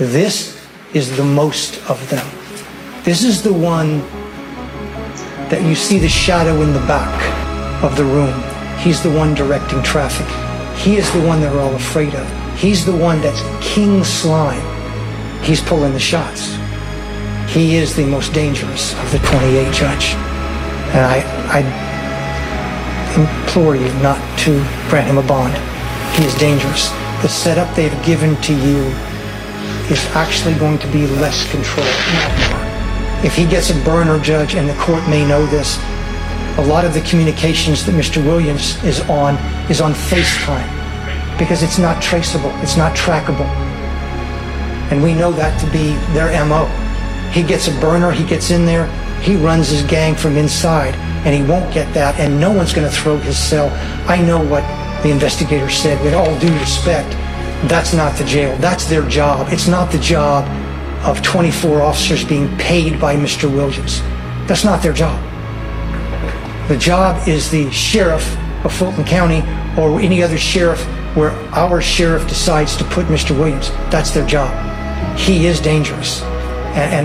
This is the most of them. This is the one that you see the shadow in the back of the room. He's the one directing traffic. He is the one they're all afraid of. He's the one that's King Slime. He's pulling the shots. He is the most dangerous of the 28, Judge. And I implore you not to grant him a bond. He is dangerous. The setup they've given to you is actually going to be less control, not more. If he gets a burner, Judge, and the court may know this, a lot of the communications that Mr. Williams is on FaceTime because it's not traceable, it's not trackable. And we know that to be their MO. He gets a burner, he gets in there, he runs his gang from inside, and he won't get that, and no one's going to throw his cell. I know what the investigator said. With all due respect, that's not the jail. That's their job. It's not the job of 24 officers being paid by Mr. Williams. That's not their job. The job is the sheriff of Fulton County or any other sheriff where our sheriff decides to put Mr. Williams. That's their job. He is dangerous. And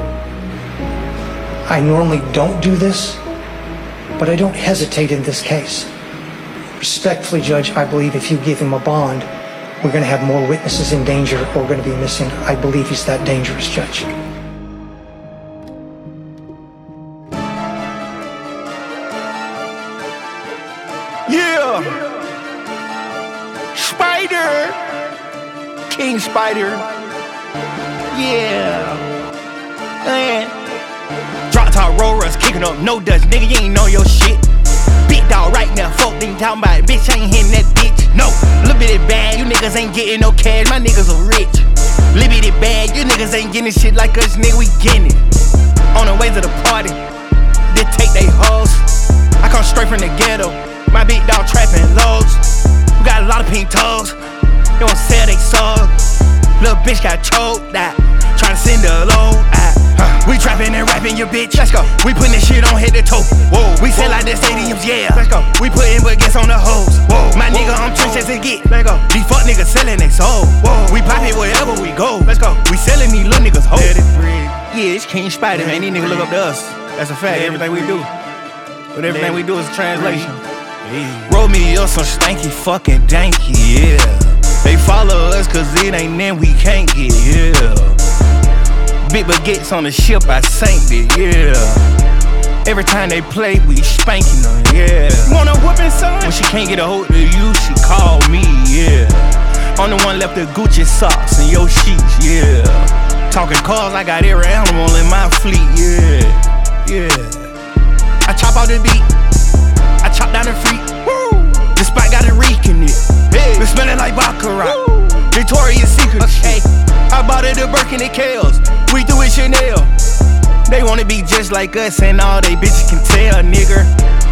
I normally don't do this, but I don't hesitate in this case. Respectfully, Judge, I believe if you give him a bond, we're going to have more witnesses in danger or going to be missing. I believe he's that dangerous, Judge. Yeah! Spider! King Spider! Yeah! Man. Drop top rollers, kicking up no dust, nigga, you ain't know your shit. Big dog right now, fuck they talking about it, bitch, I ain't hitting that bitch. No, little bit of bad, you niggas ain't getting no cash, my niggas are rich. Little bit of bad, you niggas ain't getting shit like us, nigga, we getting it. On the way to the party, they take they hoes. I come straight from the ghetto, my big dog trapping lows. We got a lot of pink toes, they won't sell they soul. Little bitch got choked, tryna send her low. We trapping and rapping your bitch. Let's go. We putting this shit on head to toe. Whoa. We sell like the stadiums, yeah. Let's go. We putting baguettes on the hoes. Whoa. My nigga, I'm trenches to get. Let's go. These fuck niggas selling they soul. Whoa. We pop it wherever we go. Let's go. We selling these little niggas hoes. Yeah, it's King Spider, man. These niggas look up to us. That's a fact. Everything we do. But everything we do is a translation. Roll me up some stanky fucking danky, yeah. They follow us cause it ain't them we can't get, yeah. Big baguettes on the ship, I sank it, yeah. Every time they play, we spanking them, yeah. You want a whooping, son? When she can't get a hold of you, she call me, yeah. I'm the one left the Gucci socks and your sheets, yeah. Talking cars, I got every animal in my fleet, yeah. Yeah. I chop out the beat, I chop down the freak. Woo. The spot got a reek in it. Hey. Been smelling like Baccarat. Woo. Victoria's Secret, okay. I bought it a Birkin and Kales. We do it Chanel. They wanna be just like us and all they bitches can tell. Nigger.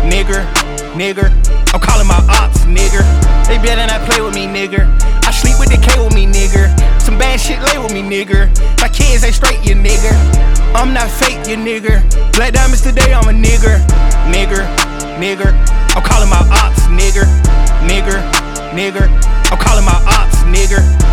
I'm calling my ops, nigger. They better not play with me, nigger. I sleep with the K with me, nigger. Some bad shit lay with me, nigger. My kids ain't straight, you nigger. I'm not fake, you nigger. Black diamonds today, I'm a nigger. I'm calling my ops, nigger. I'm calling my ops, nigger.